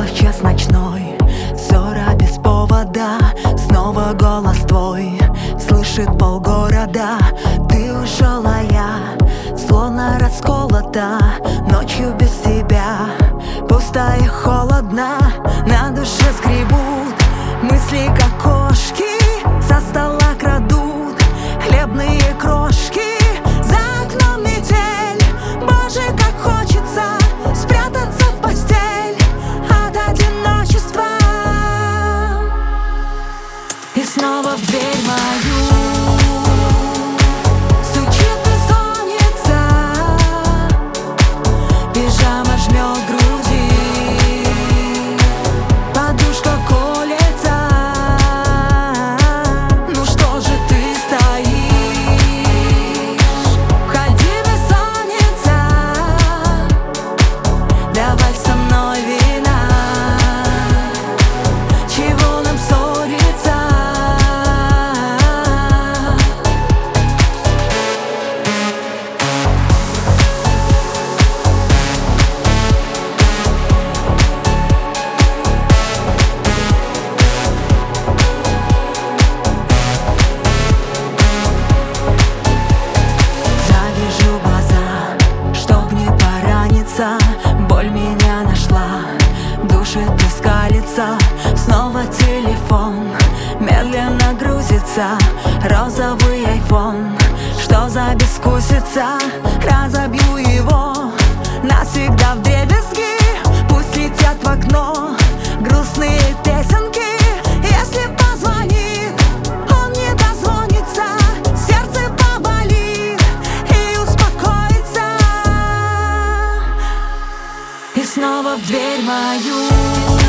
Снова в час ночной, ссора без повода, снова голос твой слышит полгорода. Ты ушел, а я словно расколота, ночью без тебя пусто и холодно. На душе скребут мысли, как кошки, со стола крадут хлебные крошки. За окном метель, боже, как хочется спрятаться в постель от одиночества. И снова в дверь мою стучит бессонница, пижама жмет груди, подушка колется. Ну что же ты стоишь? Входи, бессонница, давай со мной вина. Чего нам ссориться? Завяжу глаза, чтоб не пораниться. Боль меня нашла, душит и скалится. Снова телефон медленно грузится, розовый айфон. Что за бескусица? Разобью его навсегда вдребезги. Пусть летят в окно грустные песенки. Если позвонит, он не дозвонится, сердце поболит и успокоится. И снова в дверь мою